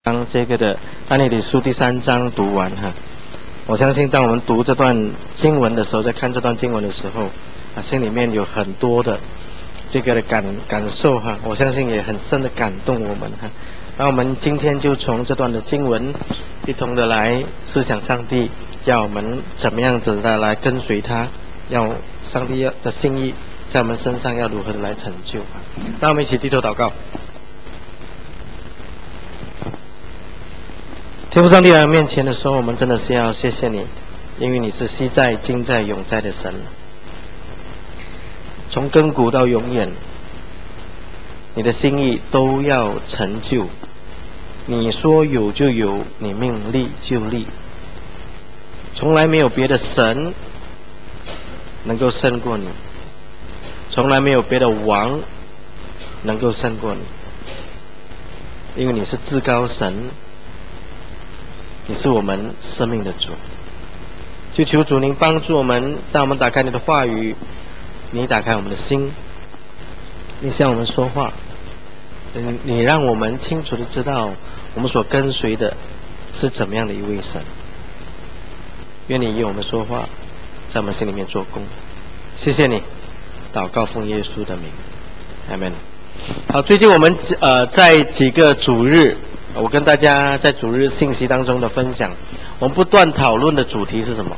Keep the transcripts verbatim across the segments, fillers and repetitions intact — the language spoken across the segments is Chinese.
当这个的但以理书第三章读完哈，我相信当我们读这段经文的时候，在看这段经文的时候啊，心里面有很多的这个的感感受哈，我相信也很深的感动我们哈。那我们今天就从这段的经文一同的来思想上帝要我们怎么样子的来跟随他，要上帝的心意在我们身上要如何的来成就啊。让我们一起低头祷告。天父上帝来面前的时候，我们真的是要谢谢你，因为你是昔在今在永在的神，从亘古到永远，你的心意都要成就，你说有就有，你命立就立，从来没有别的神能够胜过你，从来没有别的王能够胜过你，因为你是至高神，你是我们生命的主。就求主您帮助我们，当我们打开你的话语，你打开我们的心，你向我们说话，你让我们清楚的知道我们所跟随的是怎么样的一位神。愿你与我们说话，在我们心里面做工。谢谢你，祷告奉耶稣的名，阿们。好，最近我们呃在几个主日，我跟大家在主日信息当中的分享，我们不断讨论的主题是什么？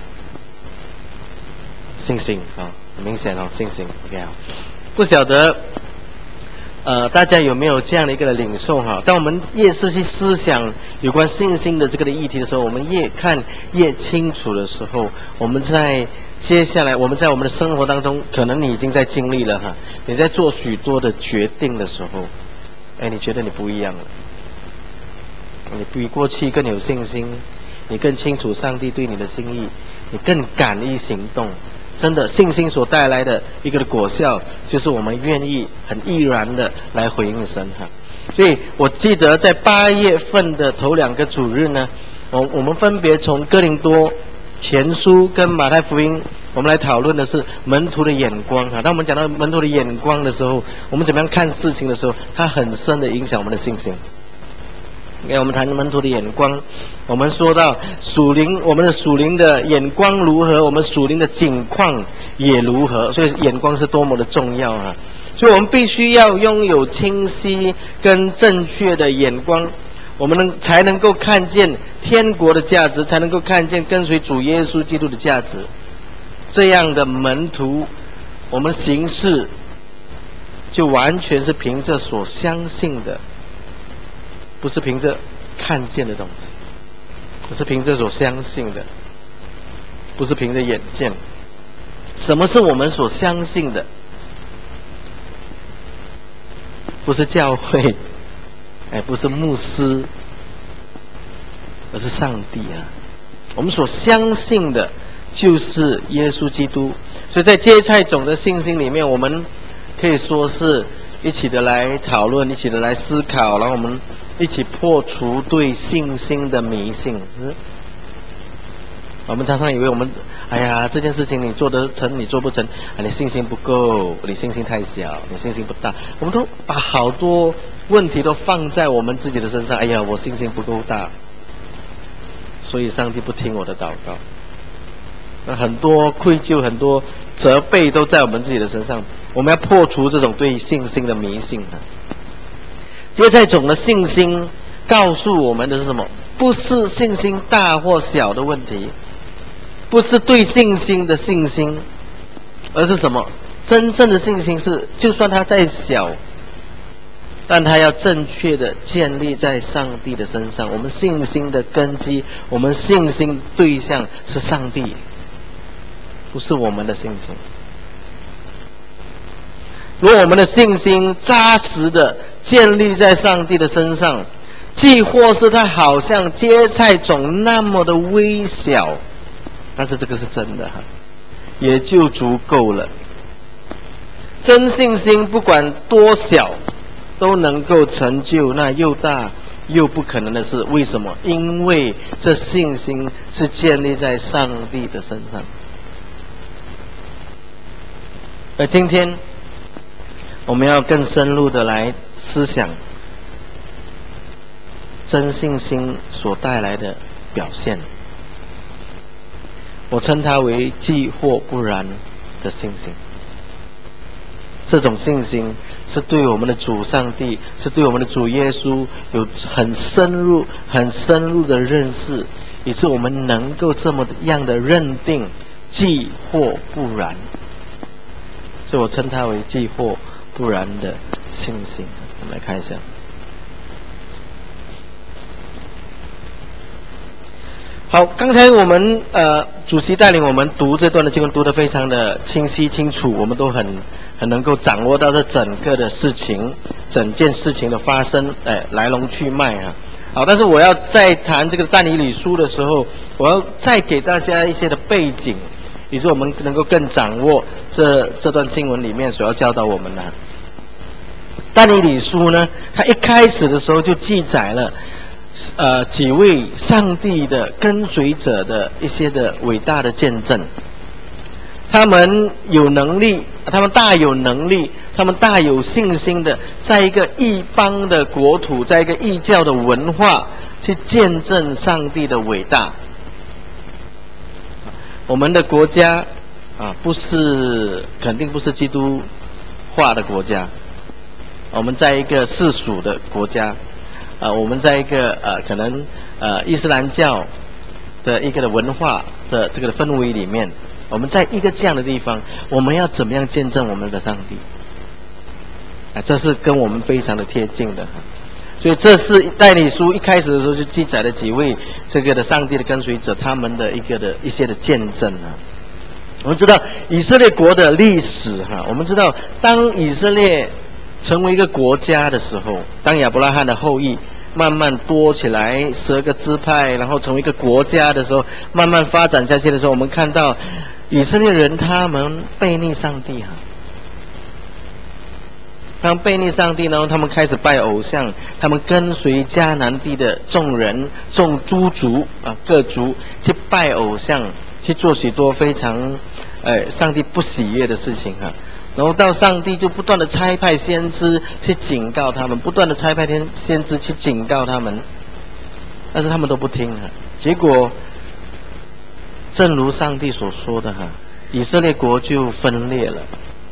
信心啊，很明显哦，信心。OK 啊，不晓得呃大家有没有这样的一个领受哈？当我们越是去思想有关信心的这个的议题的时候，我们越看越清楚的时候，我们在接下来我们在我们的生活当中，可能你已经在经历了哈，你在做许多的决定的时候，哎，你觉得你不一样了，你比过去更有信心，你更清楚上帝对你的心意，你更敢于行动。真的，信心所带来的一个的果效，就是我们愿意很毅然的来回应神哈。所以我记得在八月份的头两个主日呢，我我们分别从哥林多前书跟马太福音，我们来讨论的是门徒的眼光哈。当我们讲到门徒的眼光的时候，我们怎么样看事情的时候，它很深的影响我们的信心。给我们谈门徒的眼光，我们说到属灵，我们的属灵的眼光如何，我们属灵的境况也如何，所以眼光是多么的重要啊！所以我们必须要拥有清晰跟正确的眼光，我们能才能够看见天国的价值，才能够看见跟随主耶稣基督的价值。这样的门徒，我们行事就完全是凭着所相信的，不是凭着看见的东西，不是凭着所相信的，不是凭着眼见。什么是我们所相信的？不是教会，哎，不是牧师，而是上帝啊！我们所相信的就是耶稣基督。所以在芥菜种的信心里面，我们可以说是一起的来讨论，一起的来思考，然后我们一起破除对信心的迷信。嗯，我们常常以为我们，哎呀，这件事情你做得成，你做不成，啊，你信心不够，你信心太小，你信心不大。我们都把好多问题都放在我们自己的身上。哎呀，我信心不够大，所以上帝不听我的祷告。那很多愧疚，很多责备都在我们自己的身上。我们要破除这种对信心的迷信啊！芥菜种的信心告诉我们的是什么？不是信心大或小的问题，不是对信心的信心，而是什么？真正的信心是，就算它再小，但它要正确的建立在上帝的身上。我们信心的根基，我们信心对象是上帝，不是我们的信心。如果我们的信心扎实的建立在上帝的身上，既或是它好像芥菜种那么的微小，但是这个是真的哈，也就足够了。真信心不管多小，都能够成就那又大又不可能的事。为什么？因为这信心是建立在上帝的身上。而今天我们要更深入的来思想真信心所带来的表现。我称它为既或不然的信心。这种信心是对我们的主上帝，是对我们的主耶稣有很深入、很深入的认识，以致我们能够这么样的认定既或不然。所以我称它为既或不然的信心。我们来看一下。好，刚才我们呃主席带领我们读这段的经文，读得非常的清晰清楚，我们都很很能够掌握到这整个的事情，整件事情的发生，哎，来龙去脉啊。好，但是我要在谈这个但以理书的时候，我要再给大家一些的背景，以致我们能够更掌握这这段经文里面所要教导我们的。但以理书呢，它一开始的时候就记载了。呃，几位上帝的跟随者的一些的伟大的见证，他们有能力，他们大有能力，他们大有信心的，在一个异邦的国土，在一个异教的文化，去见证上帝的伟大。我们的国家啊，不是肯定不是基督化的国家，我们在一个世俗的国家。呃，我们在一个呃可能呃伊斯兰教的一个的文化的这个氛围里面，我们在一个这样的地方，我们要怎么样见证我们的上帝？啊，这是跟我们非常的贴近的。所以这是但以理书一开始的时候就记载了几位这个的上帝的跟随者他们的一个的一些的见证啊。我们知道以色列国的历史哈，我们知道当以色列成为一个国家的时候，当亚伯拉罕的后裔慢慢多起来，十二个支派，然后成为一个国家的时候，慢慢发展下去的时候，我们看到以色列人他们悖逆上帝哈，他们悖逆上帝呢，他们开始拜偶像，他们跟随迦南地的众人、众诸族啊各族去拜偶像，去做许多非常呃上帝不喜悦的事情哈。然后到上帝就不断的差派先知去警告他们，不断的差派天先知去警告他们，但是他们都不听哈。结果，正如上帝所说的哈，以色列国就分裂了，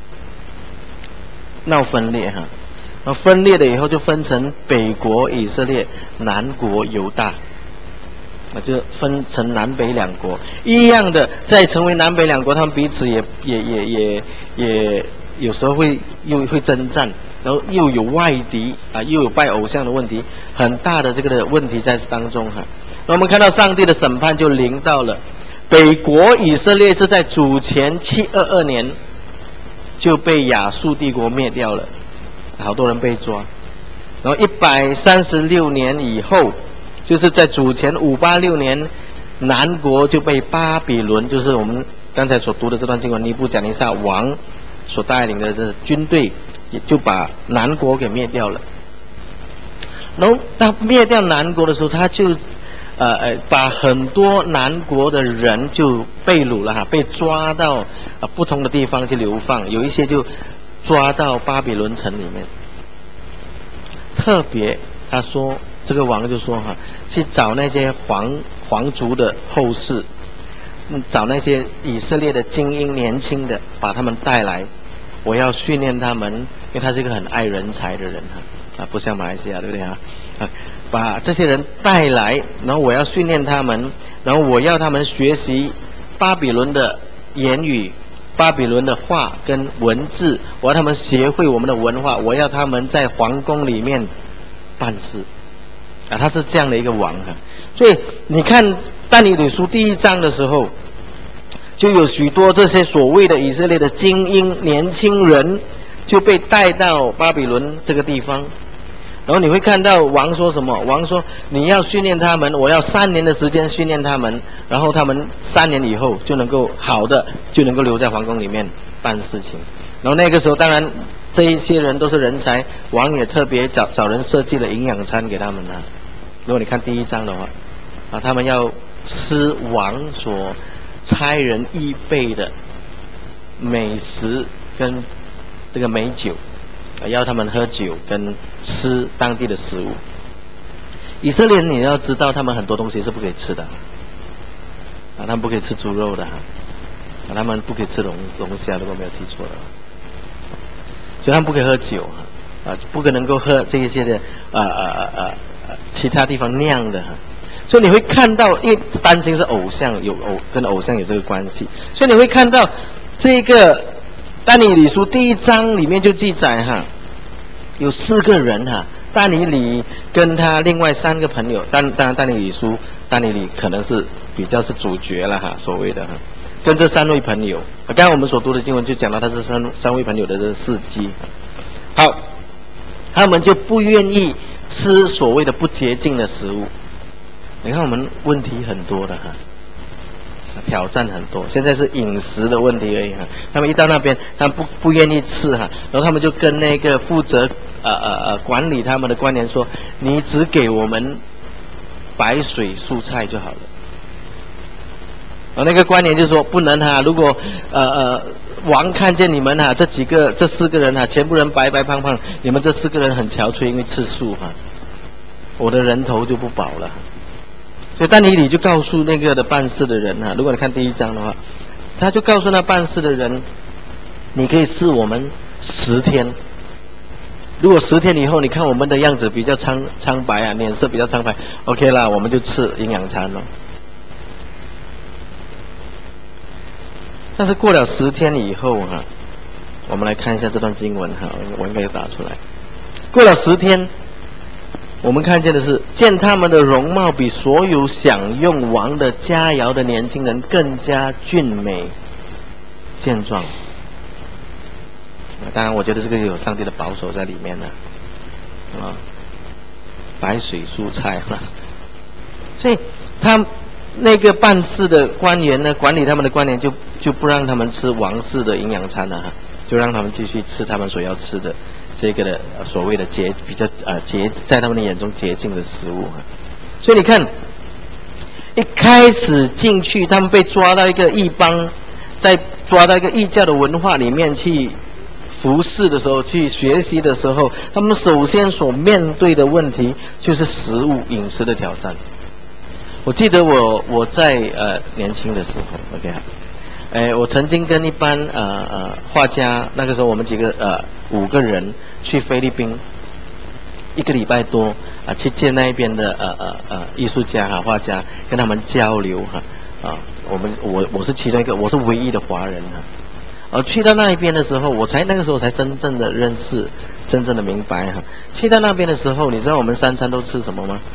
闹分裂哈。然后分裂了以后就分成北国以色列、南国犹大，那就分成南北两国。一样的，在成为南北两国，他们彼此也也也也也有时候会又会征战，然后又有外敌啊，又有拜偶像的问题，很大的这个的问题在当中哈。那我们看到上帝的审判就临到了北国以色列，是在主前七二二年就被亚述帝国灭掉了，好多人被抓。然后一百三十六年以后，就是在主前五八六年，南国就被巴比伦，就是我们刚才所读的这段经文，尼布甲尼撒王所带领的这军队，也就把南国给灭掉了。然后当灭掉南国的时候，他就呃呃把很多南国的人就被掳了哈，被抓到啊、呃、不同的地方去流放，有一些就抓到巴比伦城里面。特别他说这个王就说哈，去找那些皇皇族的后世，找那些以色列的精英年轻的，把他们带来，我要训练他们，因为他是一个很爱人才的人哈，啊不像马来西亚对不对啊？啊，把这些人带来，然后我要训练他们，然后我要他们学习巴比伦的言语。巴比伦的话跟文字，我要他们学会我们的文化，我要他们在皇宫里面办事啊，他是这样的一个王啊。所以你看但以理书第一章的时候，就有许多这些所谓的以色列的精英年轻人就被带到巴比伦这个地方。然后你会看到王说什么？王说你要训练他们，我要三年的时间训练他们，然后他们三年以后就能够好的就能够留在皇宫里面办事情。然后那个时候当然这一些人都是人才，王也特别找找人设计了营养餐给他们啊。如果你看第一章的话啊，他们要吃王所差人预备的美食跟这个美酒，要他们喝酒跟吃当地的食物。 以色列人你要知道，他们很多东西是不可以吃的啊，他们不可以吃猪肉的啊，他们不可以吃龙龙虾，如果没有记错的话，所以他们不可以喝酒啊，啊，不可能够喝这一些的啊啊啊啊其他地方酿的哈。所以你会看到，因为担心是偶像有偶跟偶像有这个关系，所以你会看到这个但以理书第一章里面就记载哈，有四个人哈，但以理跟他另外三个朋友，当当然但以理书但以理可能是比较是主角了哈，所谓的哈，跟这三位朋友，刚刚我们所读的经文就讲到他是三三位朋友的这个事迹。好，他们就不愿意吃所谓的不洁净的食物。你看我们问题很多的哈，挑战很多，现在是饮食的问题而已哈。他们一到那边，他们不不愿意吃哈，然后他们就跟那个负责呃呃呃管理他们的官员说：“你只给我们白水蔬菜就好了。”然后那个官员就说：“不能哈，如果呃呃王看见你们哈，这几个这四个人哈，全部人白白胖胖，你们这四个人很憔悴，因为吃素哈，我的人头就不保了。”所以但以理就告诉那个的办事的人哈，如果你看第一章的话，他就告诉那办事的人，你可以试我们十天，如果十天以后你看我们的样子比较苍苍白啊，脸色比较苍白 ，OK 啦，我们就吃营养餐了。但是过了十天以后哈，我们来看一下这段经文哈，我应该有打出来。过了十天。我们看见的是，见他们的容貌比所有享用王的佳肴的年轻人更加俊美健壮。当然我觉得这个有上帝的保守在里面了啊，白水蔬菜哈，所以他那个办事的官员呢，管理他们的官员就就不让他们吃王室的营养餐了哈，就让他们继续吃他们所要吃的这个的、呃、所谓的洁比较呃洁在他们的眼中洁净的食物哈。所以你看，一开始进去，他们被抓到一个异邦，在抓到一个异教的文化里面去服侍的时候，去学习的时候，他们首先所面对的问题就是食物饮食的挑战。我记得我我在呃年轻的时候 ，OK 哎，我曾经跟一班呃呃画家，那个时候我们几个呃五个人去菲律宾，一个礼拜多啊、呃，去见那一边的呃呃呃艺术家哈、画家，跟他们交流哈啊、呃，我们我我是其中一个，我是唯一的华人哈。而去到那一边的时候，我才那个时候才真正的认识，真正的明白哈。去到那边的时候，你知道我们三餐都吃什么吗？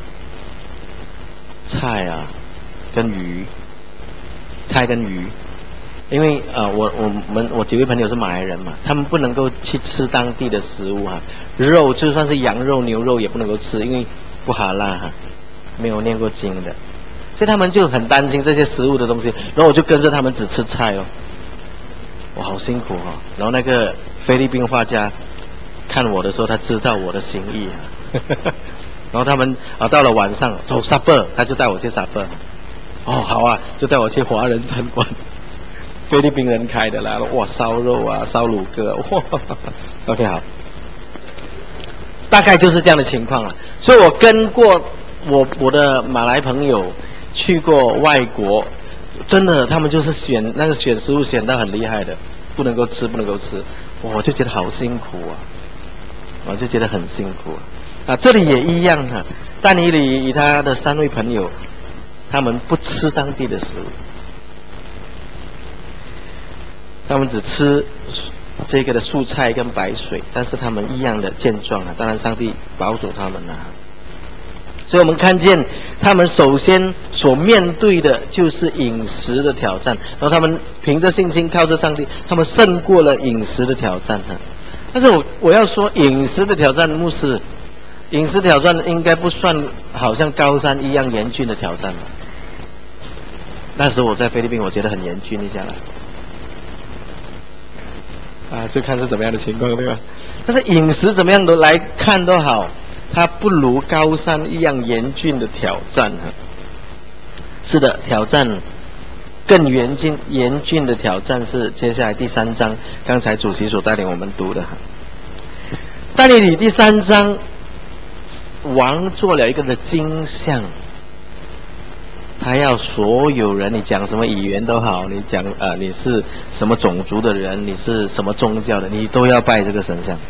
菜啊，跟鱼，菜跟鱼。因为呃，我我们我几位朋友是马来人嘛，他们不能够去吃当地的食物哈，肉就算是羊肉、牛肉也不能够吃，因为不哈拉哈，没有念过经的，所以他们就很担心这些食物的东西。然后我就跟着他们只吃菜哦，我好辛苦哈、哦。然后那个菲律宾画家看我的时候，他知道我的心意啊，然后他们啊到了晚上走 supper， 他就带我去 supper， 哦好啊，就带我去华人餐馆。菲律宾人开的啦，哇，烧肉啊，烧乳鸽，哇 ，OK 好，大概就是这样的情况了。所以我跟过我我的马来朋友去过外国，真的他们就是选那个选食物选到很厉害的，不能够吃，不能够吃，我就觉得好辛苦啊，我就觉得很辛苦啊。啊，这里也一样哈、啊，但以理与他的三位朋友，他们不吃当地的食物。他们只吃这个的素菜跟白水，但是他们一样的健壮啊，当然上帝保守他们啊。所以我们看见他们首先所面对的就是饮食的挑战，然后他们凭着信心靠着上帝，他们胜过了饮食的挑战啊。但是我我要说饮食的挑战，牧师，饮食挑战应该不算好像高山一样严峻的挑战吧？那时候我在菲律宾，我觉得很严峻一下来。啊，就看是怎么样的情况，对吧？但是饮食怎么样都来看都好，它不如高山一样严峻的挑战哈。是的，挑战更严峻严峻的挑战是接下来第三章，刚才主席所带领我们读的哈。但以理第三章王做了一个的金像，他要所有人，你讲什么语言都好，你讲呃你是什么种族的人，你是什么宗教的，你都要拜这个神像。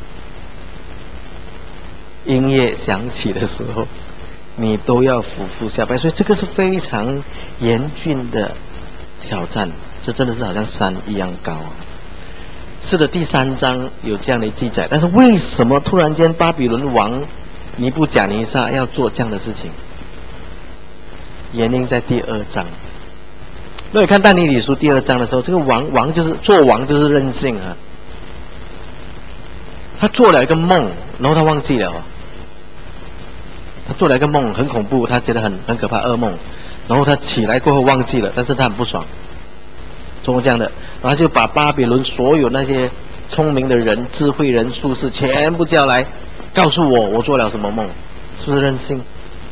音乐响起的时候，你都要俯伏下拜，所以这个是非常严峻的挑战，这真的是好像山一样高啊。是的，第三章有这样的记载，但是为什么突然间巴比伦王尼布甲尼撒要做这样的事情？原因在第二章。那你看但尼理书第二章的时候，这个王王就是做王就是任性啊，他做了一个梦，然后他忘记了哦。他做了一个梦，很恐怖，他觉得很很可怕，噩梦。然后他起来过后忘记了，但是他很不爽，做这样的，然后就把巴比伦所有那些聪明的人、智慧人、术士全部叫来，告诉我我做了什么梦，是不是任性？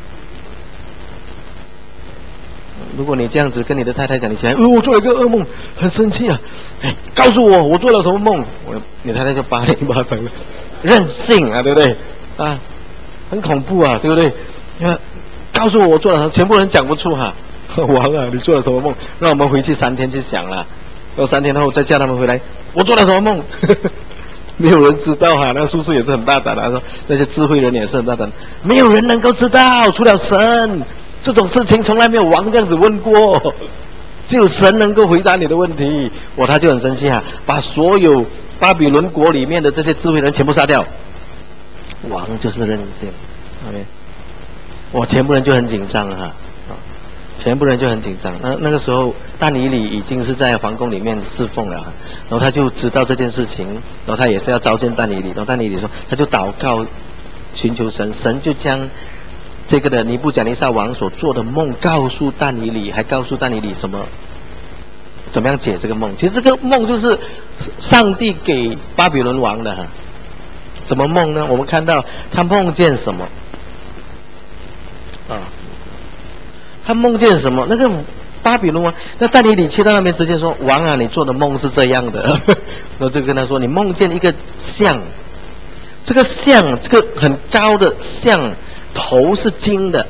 如果你这样子跟你的太太讲，你起来，呃，我做了一个噩梦，很生气啊，哎，告诉我我做了什么梦，我你太太就扒你一巴掌了，任性啊，对不对？啊。很恐怖啊，对不对？你看，告诉我我做了什么，全部人讲不出哈。王啊，你做了什么梦？让我们回去三天去想啦。然后三天后再叫他们回来，我做了什么梦？没有人知道哈。那术士也是很大胆的，他说那些智慧人也是很大胆，没有人能够知道，除了神。这种事情从来没有王这样子问过，只有神能够回答你的问题。我他就很生气哈，把所有巴比伦国里面的这些智慧人全部杀掉。王就是任性 ，OK， 我全部人就很紧张哈，啊，全部人就很紧张。那那个时候，但以理已经是在皇宫里面侍奉了，然后他就知道这件事情，然后他也是要召见但以理，然后但以理说，他就祷告，寻求神，神就将这个的尼布甲尼撒王所做的梦告诉但以理，还告诉但以理什么，怎么样解这个梦。其实这个梦就是上帝给巴比伦王的哈。什么梦呢？我们看到他梦见什么啊？他梦见什么？那个巴比伦王，那但以理去到那边直接说：“王啊，你做的梦是这样的。”然后就跟他说：“你梦见一个像，这个像，这个很高的像，头是金的，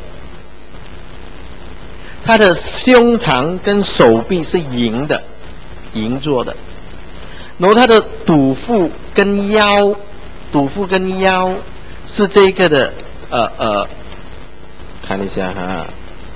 他的胸膛跟手臂是银的，银做的，然后他的肚腹跟腰。”肚腹跟腰是这个的，呃呃，看一下哈，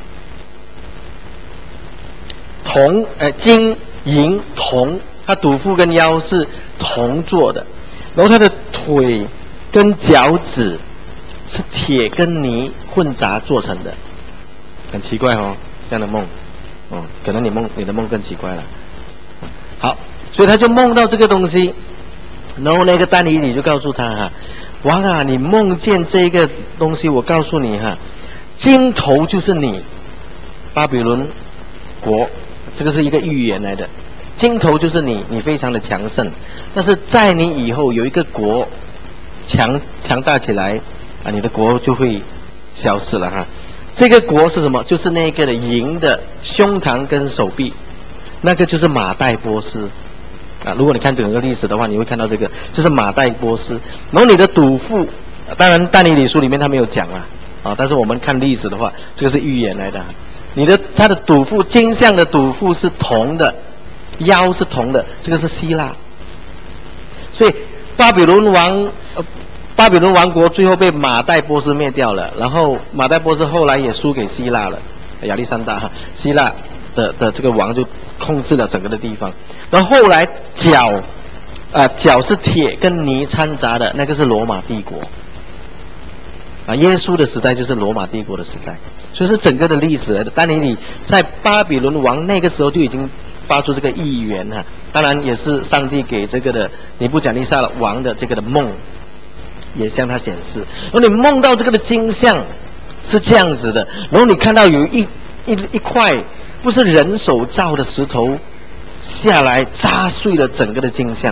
铜呃金银铜，它肚腹跟腰是铜做的，然后它的腿跟脚趾是铁跟泥混杂做成的，很奇怪哦，这样的梦，哦，可能你梦你的梦更奇怪了。好，所以他就梦到这个东西。然后那个但以理就告诉他哈，王啊，你梦见这个东西，我告诉你哈，金头就是你，巴比伦国，这个是一个预言来的，金头就是你，你非常的强盛，但是在你以后有一个国强强大起来啊，你的国就会消失了哈。这个国是什么？就是那个的银的胸膛跟手臂，那个就是马代波斯。啊，如果你看整个历史的话，你会看到这个，这是马代波斯。然后你的肚腹，当然但以理书里面他没有讲啊，啊，但是我们看历史的话，这个是预言来的。你的他的肚腹，金像的肚腹是铜的，腰是铜的，这个是希腊。所以巴比伦王，呃，巴比伦王国最后被马代波斯灭掉了，然后马代波斯后来也输给希腊了，亚历山大哈，希腊的的这个王就控制了整个的地方。然后后来脚，啊、呃，脚是铁跟泥掺杂的，那个是罗马帝国。啊，耶稣的时代就是罗马帝国的时代，所以是整个的历史来的。但以理在巴比伦王那个时候就已经发出这个预言哈，当然也是上帝给这个的尼布甲尼撒王的这个的梦，也向他显示。然后你梦到这个的金像是这样子的，然后你看到有一一一块不是人手造的石头。下来砸碎了整个的金像，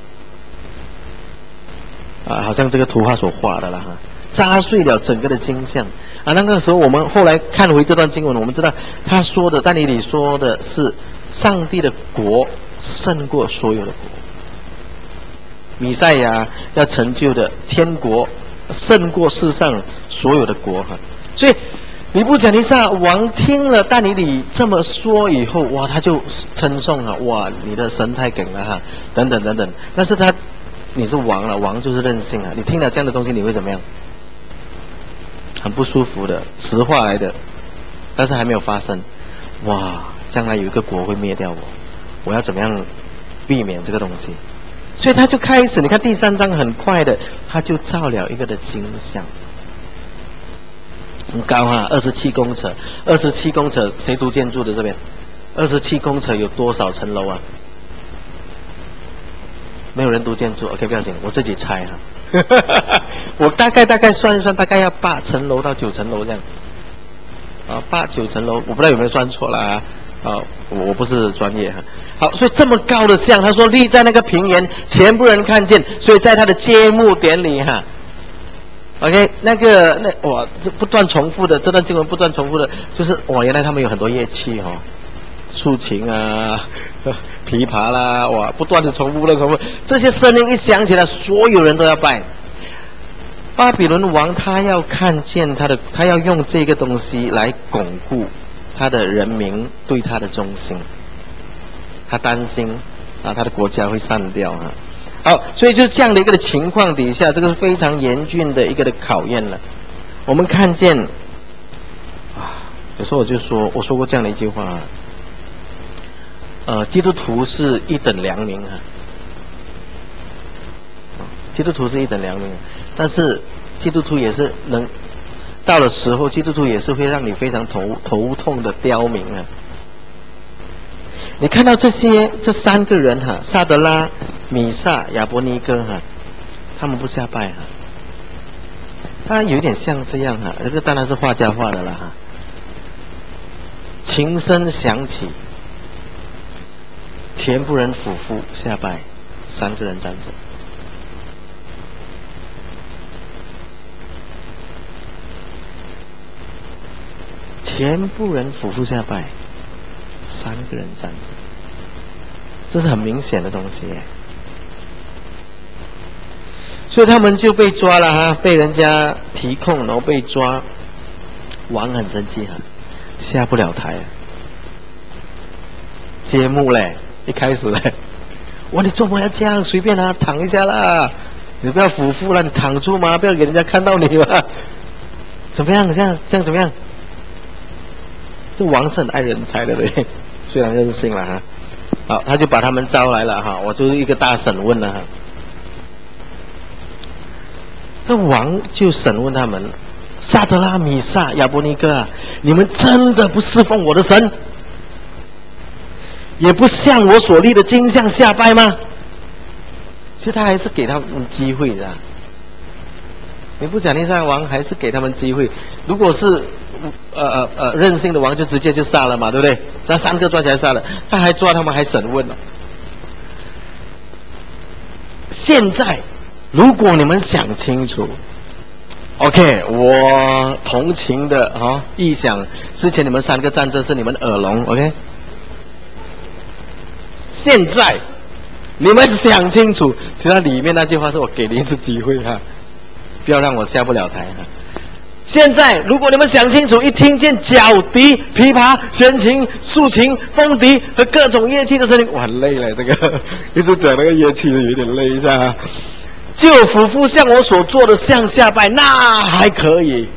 啊，好像这个图画所画的了哈，砸碎了整个的金像啊。那个时候我们后来看回这段经文，我们知道他说的，但以理说的是上帝的国胜过所有的国，弥赛亚要成就的天国胜过世上所有的国哈。所以尼布甲尼撒王听了但以理这么说以后，哇，他就称颂啊，哇，你的神太梗了哈，等等等等。但是他你是王了，王就是任性啊，你听了这样的东西你会怎么样？很不舒服的，实话来的，但是还没有发生。哇，将来有一个国会灭掉我，我要怎么样避免这个东西？所以他就开始，你看第三章很快的，他就造了一个的金像，很高哈，二十七公尺，二十七公尺，谁读建筑的这边？二十七公尺有多少层楼啊？没有人读建筑 ，OK， 不要紧，我自己猜哈。我大概大概算一算，大概要八层楼到九层楼这样。啊，八九层楼，我不知道有没有算错了啊。啊，我不是专业哈。好，所以这么高的像，他说立在那个平原，全部人看见，所以在他的揭幕典礼哈。OK， 那个那哇，这不断重复的，这段经文不断重复的，就是哇，原来他们有很多乐器哈、哦，竖琴啊、琵琶啦，哇，不断的重复，不断重复，这些声音一响起来，所有人都要拜。巴比伦王他要看见他的，他要用这个东西来巩固他的人民对他的忠心，他担心啊，他的国家会散掉啊。好，所以就这样的一个的情况底下，这个是非常严峻的一个的考验了。我们看见啊，有时候我就说，我说过这样的一句话啊，呃，基督徒是一等良民啊。基督徒是一等良民，但是基督徒也是能到了时候，基督徒也是会让你非常头头痛的刁民啊！你看到这些这三个人哈、啊，萨德拉、米萨、亚伯尼哥哈、啊，他们不下拜哈、啊，他有点像这样哈、啊，这个当然是画家画的了哈、啊。琴声响起，全部人俯伏下拜，三个人站着。全部人俯伏下拜，三个人站着，这是很明显的东西耶。所以他们就被抓了哈，被人家提控，然后被抓。王很生气哈，下不了台。揭幕嘞，一开始嘞，哇，你做么要这样？随便啊，躺一下啦，你不要俯伏了，你躺住嘛，不要给人家看到你嘛。怎么样？这样这样怎么样？这王是很爱人才的，对，虽然任性了哈。好，他就把他们招来了哈，我就是一个大审问了哈。那王就审问他们：萨德拉、米萨、亚伯尼哥啊，你们真的不侍奉我的神，也不向我所立的金像下拜吗？其实他还是给他们机会的、啊。尼布甲尼撒王还是给他们机会，如果是呃呃呃任性的王就直接就杀了嘛，对不对？那三个抓起来杀了，他还抓他们还审问了。现在如果你们想清楚 ，OK， 我同情的啊、哦、臆想，之前你们三个站着是你们耳聋 ，OK？ 现在你们想清楚，其实里面那句话是我给你一次机会哈、啊。不要让我下不了台哈！现在，如果你们想清楚，一听见角笛、琵琶、弦琴、竖琴、风笛和各种乐器的声音，我很累了。这个一直讲那个乐器有点累一下、啊。就俯伏向我所做的向下拜，那还可以。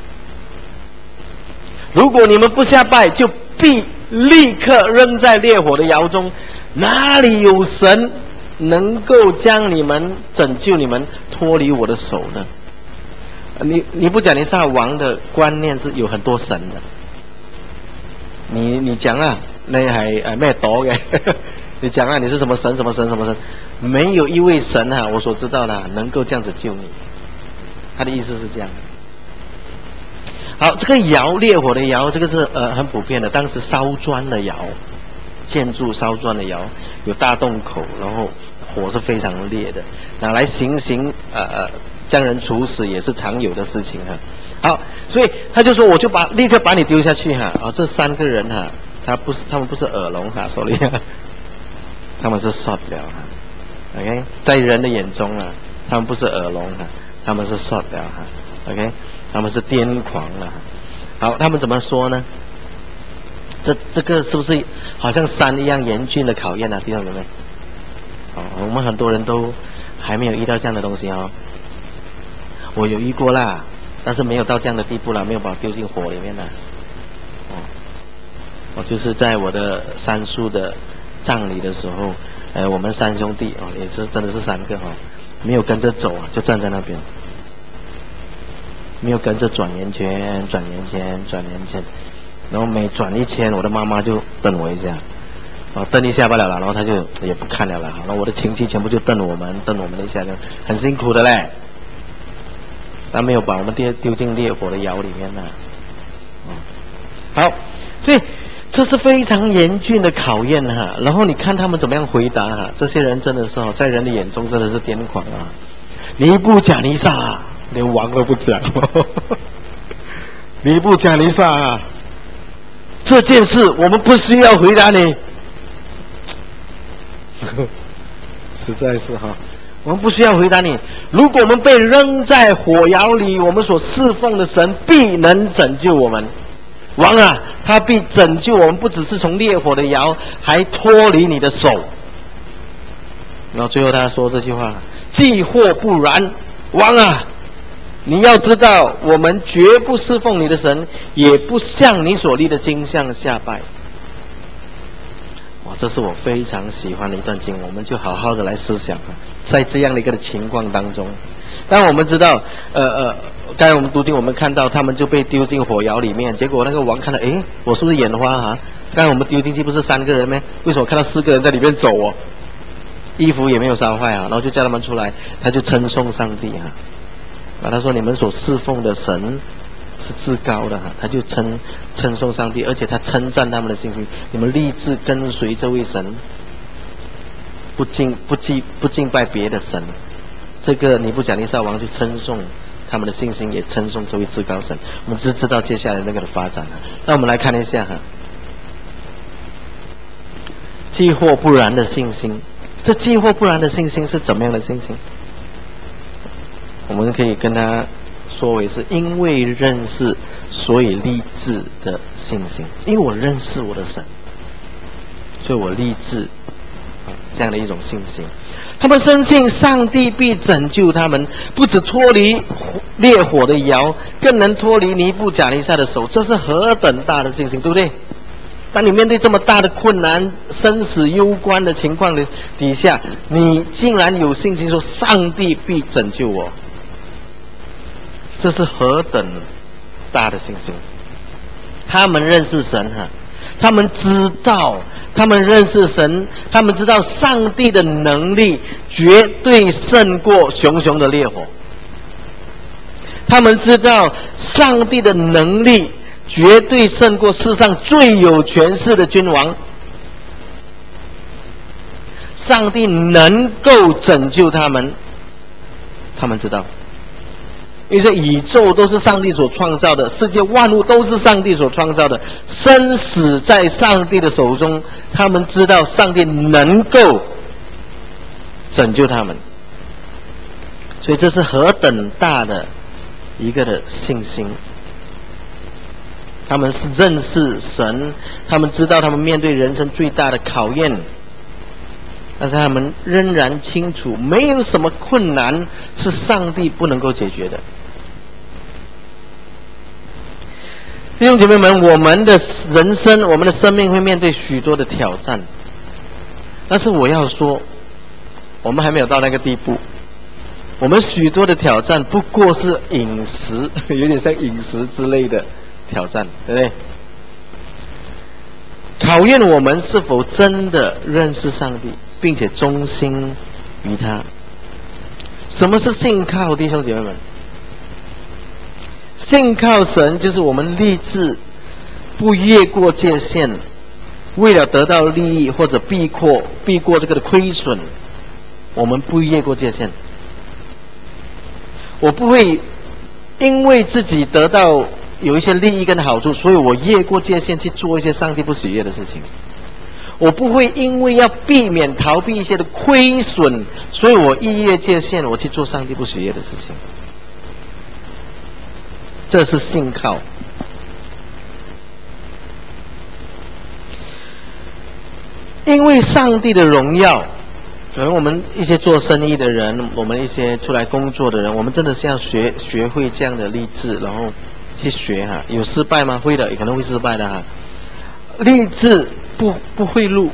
如果你们不下拜，就必立刻扔在烈火的窑中。哪里有神能够将你们拯救你们脱离我的手呢？你你不讲尼撒王的观念是有很多神的，你你讲啊，你係誒咩朵嘅？你講啊，你是什麼神什麼神什麼神？沒有一位神啊，我所知道的能夠這樣子救你。他的意思是這樣。好，這個窯烈火的窯，這個是呃很普遍的，當時燒磚的窯，建築燒磚的窯有大洞口，然後火是非常烈的，拿來行刑呃。將人處死也是常有的事情哈。好，所以他就說，我就把立刻把你丟下去哈。啊，這三個人哈，他不是他們不是耳聾哈，所以他們是 short 了哈。OK， 在人的眼中啊，他們不是耳聾哈，他們是 short 了哈。OK， 他们是癫狂了。好，他们怎么说呢？这这个是不是好像山一样严峻的考验啊？弟兄姊妹，哦，我们很多人都还没有遇到这样的东西哦。我有遇过啦，但是没有到这样的地步啦，没有把我丢进火里面啦。哦，我就是在我的三叔的葬礼的时候，呃，我们三兄弟哦，也是真的是三个哈、哦，没有跟着走啊，就站在那边，没有跟着转圆圈、转圆圈、转圆圈，然后每转一圈，我的妈妈就瞪我一下，哦，瞪一下罢了啦，然后她就也不看了啦，然后我的亲戚全部就瞪我们，瞪我们一下，就很辛苦的嘞。他没有把我们丢丢进烈火的窑里面呐、啊，哦，好，所以这是非常严峻的考验哈、啊。然后你看他们怎么样回答哈、啊？这些人真的是哦，在人的眼中真的是癫狂啊！尼布甲尼撒连王都不讲，尼布甲尼撒这件事我们不需要回答你，实在是哈。我们不需要回答你。如果我们被扔在火窑里，我们所侍奉的神必能拯救我们。王啊，他必拯救我们，不只是从烈火的窑，还脱离你的手。然后最后他说这句话：既或不然，王啊，你要知道，我们绝不侍奉你的神，也不向你所立的金像下拜。哇，这是我非常喜欢的一段经文，我们就好好的来思想啊，在这样的一个情况当中，当然我们知道，呃呃，刚才我们读经，我们看到他们就被丢进火窑里面，结果那个王看到，诶，我是不是眼花啊？刚才我们丢进去不是三个人吗？为什么看到四个人在里面走哦？衣服也没有烧坏啊，然后就叫他们出来，他就称颂上帝啊，啊，他说你们所侍奉的神是至高的哈，他就称称颂上帝，而且他称赞他们的信心。你们立志跟随这位神，不敬不敬不敬拜别的神。这个尼布甲尼撒王就称颂他们的信心，也称颂这位至高神。我们只知道接下来那个的发展了。那我们来看一下哈，既或不然的信心。这既或不然的信心是怎么样的信心？我们可以跟他说为是因为认识所以立志的信心，因为我认识我的神，所以我立志啊，这样的一种信心。他们深信上帝必拯救他们，不只脱离烈火的窑，更能脱离尼布甲尼撒的手，这是何等大的信心，对不对？当你面对这么大的困难、生死攸关的情况的底下，你竟然有信心说上帝必拯救我，这是何等大的信心！他们认识神哈，他们知道，他们认识神，他们知道上帝的能力绝对胜过熊熊的烈火，他们知道上帝的能力绝对胜过世上最有权势的君王，上帝能够拯救他们，他们知道。因为这宇宙都是上帝所创造的，世界万物都是上帝所创造的，生死在上帝的手中，他们知道上帝能够拯救他们，所以这是何等大的一个的信心。他们是认识神，他们知道他们面对人生最大的考验，但是他们仍然清楚，没有什么困难是上帝不能够解决的。弟兄姐妹们，我们的人生，我们的生命会面对许多的挑战，但是我要说，我们还没有到那个地步。我们许多的挑战不过是饮食，有点像饮食之类的挑战，对不对？考验我们是否真的认识上帝，并且忠心于他。什么是信靠，弟兄姐妹们？信靠神就是我们立志不越过界限，为了得到利益或者避过避过这个的亏损，我们不越过界限。我不会因为自己得到有一些利益跟好处，所以我越过界限去做一些上帝不喜悦的事情。我不会因为要避免逃避一些的亏损，所以我逾越界限，我去做上帝不喜悦的事情。 这是信靠。因为上帝的荣耀，可能我们一些做生意的人，我们一些出来工作的人，我们真的是要学学会这样的励志，然后去学哈。有失败吗？会的，也可能会失败的哈。励志不不贿赂，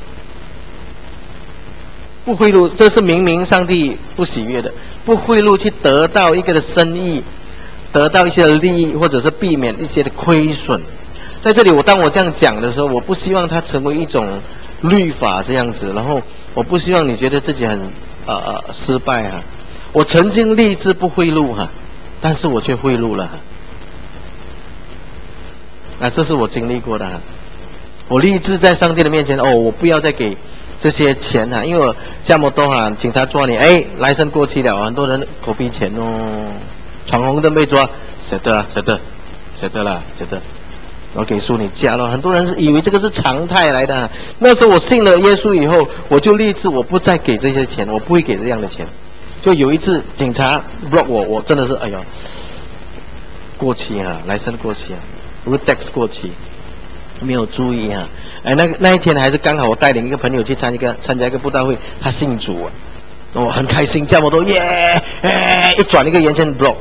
不贿赂，这是明明上帝不喜悦的。不贿赂去得到一个的生意，得到一些的利益，或者是避免一些的亏损。在这里，我当我这样讲的时候，我不希望它成为一种律法这样子，然后我不希望你觉得自己很呃呃失败哈、啊。我曾经立志不贿赂哈、啊，但是我却贿赂了哈、啊。啊，这是我经历过的哈、啊。我立志在上帝的面前，哦，我不要再给这些钱哈、啊，因为我这么多哈，警察抓你，哎，来生过期了，很多人狗逼钱哦，闯红灯被抓，晓得啊，晓得，晓得啦，晓得。我给书你加了，很多人以为这个是常态来的、啊。那时候我信了耶稣以后，我就立志我不再给这些钱，我不会给这样的钱。就有一次警察 block 我，我真的是哎呀，过期啊，来生过期啊 ，Rotex 过期，没有注意啊。哎，那那一天还是刚好我带领一个朋友去参加一个参加一个布道会，他信主啊，我、哦、很开心，这么多耶，哎，一转一个圆圈 block，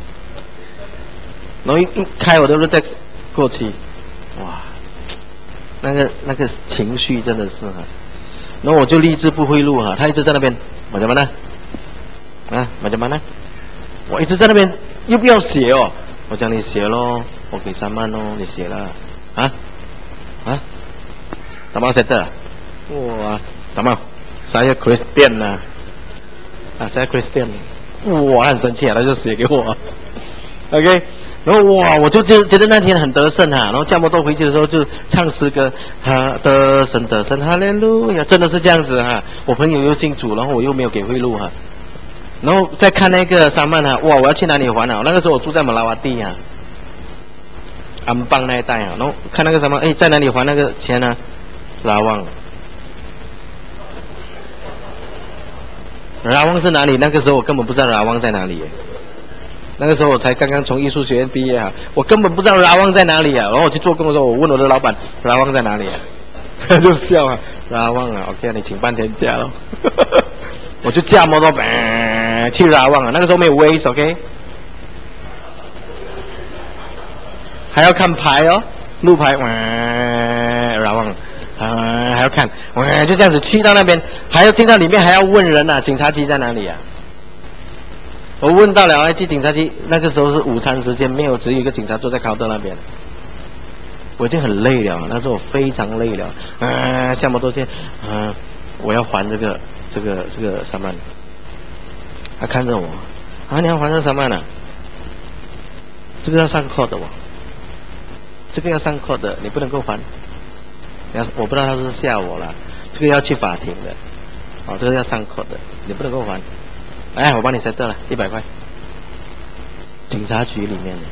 然后一一开我的 Rotex。过期，哇，那个那个情绪真的是哈，然后我就立志不贿赂哈，他一直在那边，马甲曼呢？啊，马甲曼呢？我一直在那边，要不要写哦？我讲你写咯，我给三万哦，你写了，啊啊，大猫写的，哇，大猫，saya Christian 呐，啊，saya Christian，哇，很生气啊，他就写给我 ，OK。然后哇，我就觉觉得那天很得胜啊！然后加摩多回去的时候就唱诗歌，哈得胜得胜哈利路亚，真的是这样子哈、啊。我朋友又信主，然后我又没有给贿赂哈、啊。然后再看那个三曼哈、啊，哇，我要去哪里还啊？那个时候我住在马拉瓦蒂啊，安邦那一带啊。然后看那个什么，哎，在哪里还那个钱呢、啊？拉旺，拉旺是哪里？那个时候我根本不知道拉旺在哪里。那个时候我才刚刚从艺术学院毕业啊，我根本不知道拉旺在哪里啊。然后我去做工的时候，我问我的老板拉旺在哪里啊，他就笑啊，拉旺啊 ，OK， 你请半天假咯。我就驾摩托呃去拉旺啊，那个时候没有 Waze，OK，、okay? 还要看牌哦，路牌，呃，拉旺，呃，还要看，呃，就这样子去到那边，还要进到里面，还要问人啊，警察局在哪里啊？我问到了，哎，去警察局，那个时候是午餐时间，没有，只有一个警察坐在高德那边。我已经很累了，那时候我非常累了，啊，这么多钱，啊，我要还这个这个这个三万。他看着我，啊，你要还这三万啊？这个要上课的哦，这个要上课的，你不能够还。要我不知道他是吓我了，这个要去法庭的，哦，这个要上课的，你不能够还。哎，我帮你 set 了，一百块。警察局里面的，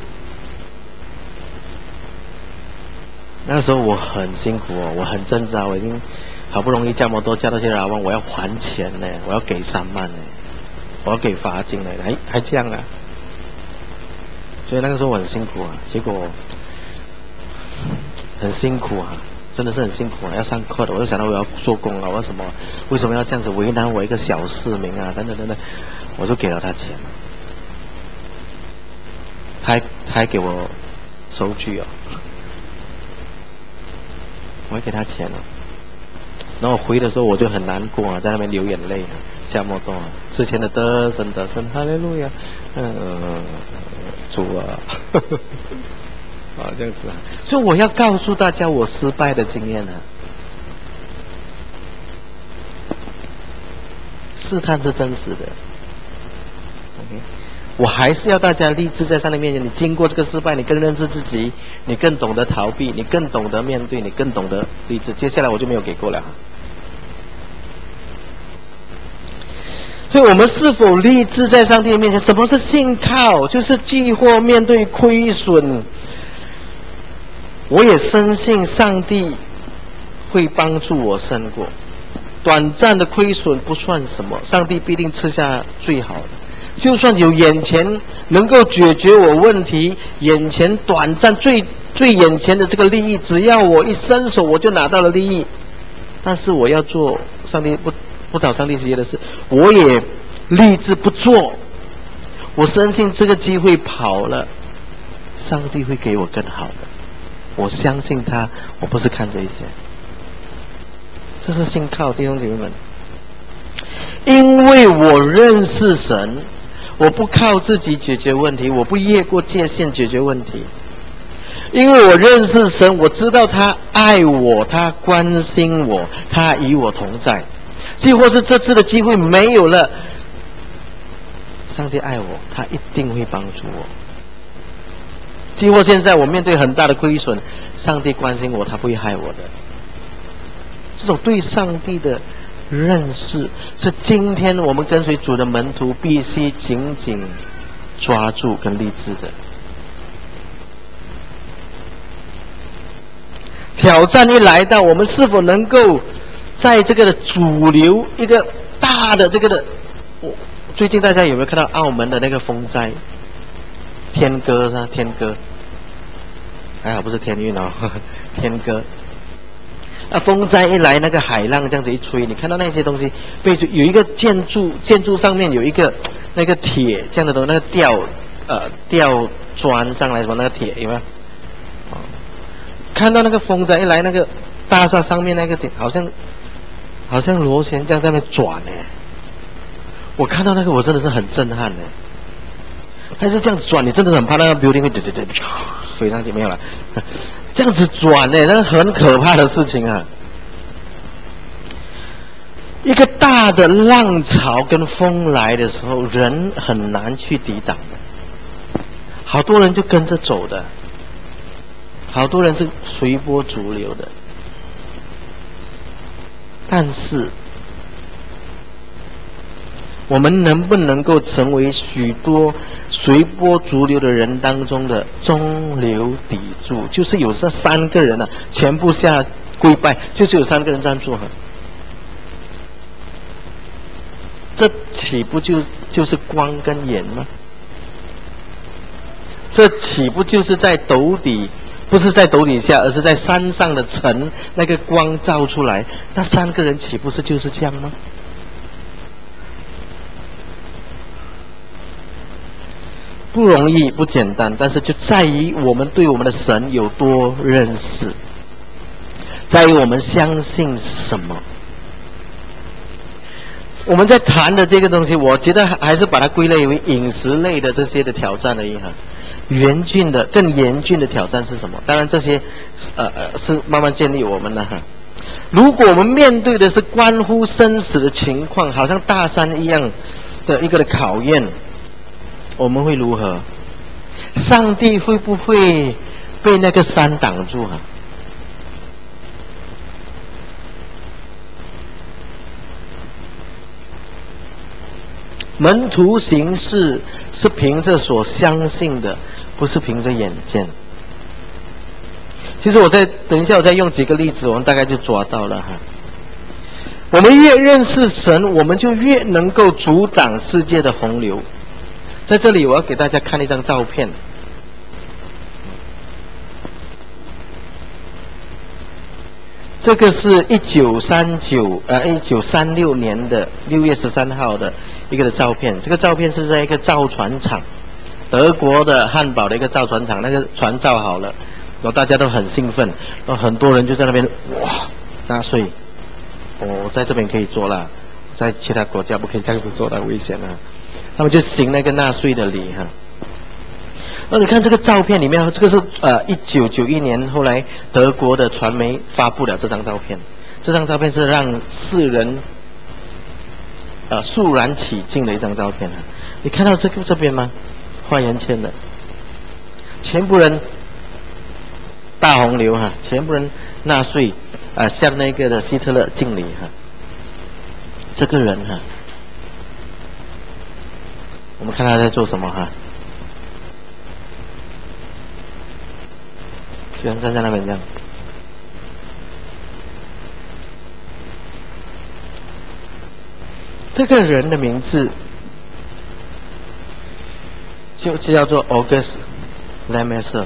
那时候我很辛苦哦，我很挣扎，我已经好不容易这么多加到去拉旺，我要还钱呢，我要给三万呢，我要给罚金呢，还还这样啊，所以那个时候我很辛苦啊，结果很辛苦啊，真的是很辛苦啊，要上课的，我就想到我要做工了，我要什么？为什么要这样子为难我一个小市民啊？等等等等，我就给了他钱，他还他还给我收据哦，我还给他钱了、哦。然后我回的时候我就很难过啊，在那边流眼泪啊，夏莫多啊，之前的得胜得胜，哈利路亚，嗯、呃，主啊，呵呵啊这样子啊，所以我要告诉大家我失败的经验啊，试探是真实的 ，OK， 我还是要大家立志在上帝面前，你经过这个失败，你更认识自己，你更懂得逃避，你更懂得面对，你更懂得立志。接下来我就没有给过了。所以我们是否立志在上帝的面前？什么是信靠？就是既或面对亏损，我也深信上帝会帮助我胜过。短暂的亏损不算什么，上帝必定赐下最好的。 就算有眼前能够解决我问题，眼前短暂最最眼前的这个利益，只要我一伸手我就拿到了利益，但是我要做上帝不不讨上帝喜悦的事，我也立志不做。我深信这个机会跑了，上帝会给我更好的。我相信他，我不是看这一些，这是信靠，弟兄姐妹们。因为我认识神，我不靠自己解决问题，我不越过界限解决问题。因为我认识神，我知道他爱我，他关心我，他与我同在。既或是这次的机会没有了，上帝爱我，他一定会帮助我。既或现在我面对很大的亏损，上帝关心我，他不会害我的。这种对上帝的认识，是今天我们跟随主的门徒必须紧紧抓住跟立志的。挑战一来到，我们是否能够在这个的主流一个大的这个的，我最近大家有没有看到澳门的那个风灾？天鸽是吧？天鸽，还好不是天运哦，呵呵天鸽。那风灾一来，那个海浪这样子一吹，你看到那些东西被有一个建筑，建筑上面有一个那个铁这样的东西，那个吊呃吊砖上来什么那个铁有没有？哦，看到那个风灾一来，那个大厦上面那个点好像好像螺旋这样在那边转呢。我看到那个我真的是很震撼呢。它是这样转，你真的很怕那个 building 会对对对飞上去，没有了。这样子转呢，那是很可怕的事情啊！一个大的浪潮跟风来的时候，人很难去抵挡的。好多人就跟着走的，好多人是随波逐流的。但是，我们能不能够成为许多随波逐流的人当中的中流砥柱？就是有这三个人啊，全部下跪拜，就是有三个人站住哈。这岂不就就是光跟盐吗？这岂不就是在斗底，不是在斗底下，而是在山上的尘，那个光照出来，那三个人岂不是就是这样吗？不容易，不简单，但是就在于我们对我们的神有多认识，在于我们相信什么。我们在谈的这个东西，我觉得还是把它归类为饮食类的这些的挑战而已哈。严峻的、更严峻的挑战是什么？当然这些，呃呃，是慢慢建立我们的哈。如果我们面对的是关乎生死的情况，好像大山一样的一个的考验，我们会如何？上帝会不会被那个山挡住啊？门徒行事是凭着所相信的，不是凭着眼见。其实我再等一下，我再用几个例子，我们大概就抓到了哈。我们越认识神，我们就越能够阻挡世界的洪流。在这里，我要给大家看一张照片。这个是一九三九呃一九三六年的六月十三号的一个的照片。这个照片是在一个造船厂，德国的汉堡的一个造船厂，那个船造好了，然后大家都很兴奋，然后很多人就在那边哇纳税，我在这边可以做了，在其他国家不可以这样子做，太危险了。他们就行那个纳税的礼哈。那你看这个照片里面，这个是呃一九九一年后来德国的传媒发布的这张照片。这张照片是让世人呃肃然起敬的一张照片啊。你看到这个这边吗？画圆圈的，全部人大洪流哈，全部人纳税啊、呃，向那个的希特勒敬礼哈。这个人哈，我们看他在做什么哈。居然站在那边这样，这个人的名字就就叫做 August Lemaitre。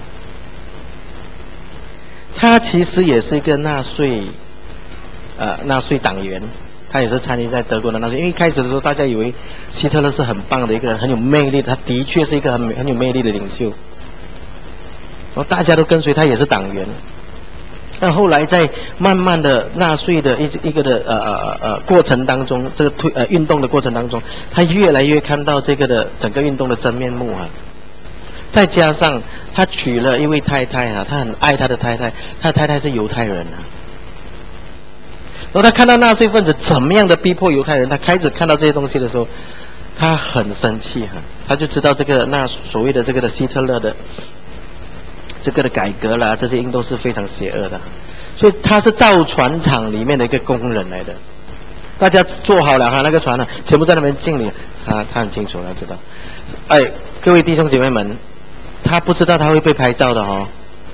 他其实也是一个纳粹，呃，纳粹党员，他也是参与在德国的纳粹。因为一开始的时候，大家以为希特勒是很棒的一个人，很有魅力，他的确是一个很很有魅力的领袖，然后大家都跟随他，也是党员。但后来在慢慢的纳粹的一一个的呃呃呃过程当中，这个推呃运动的过程当中，他越来越看到这个的整个运动的真面目啊。再加上他娶了一位太太啊，他很爱他的太太，他的太太是犹太人啊。然后他看到纳粹分子怎么样的逼迫犹太人，他开始看到这些东西的时候，他很生气哈、啊，他就知道这个那所谓的这个的希特勒的这个的改革啦，这些运动是非常邪恶的，所以他是造船厂里面的一个工人来的。大家做好了哈，那个船呢、啊，全部在那边敬礼，他他很清楚，他知道。哎，各位弟兄姐妹们。他不知道他会被拍照的哦。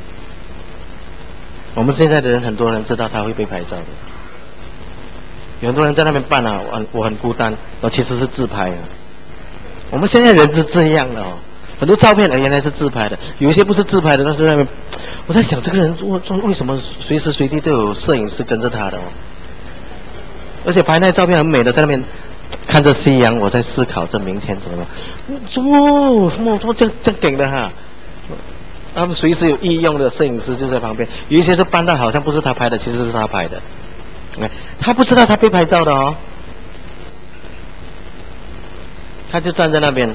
我们现在的人很多人知道他会被拍照的，有很多人在那边办啊，我我很孤单，我其实是自拍啊。我们现在人是这样的哦，很多照片原来是自拍的，有一些不是自拍的，但是那边我在想这个人做做为什么随时随地都有摄影师跟着他的哦，而且拍那照片很美的，在那边。看着夕阳，我在思考这明天怎么了。什么什么什么这这顶的哈？他们随时有御用的摄影师就在旁边，有一些是扮到好像不是他拍的，其实是他拍的。他不知道他被拍照的哦，他就站在那边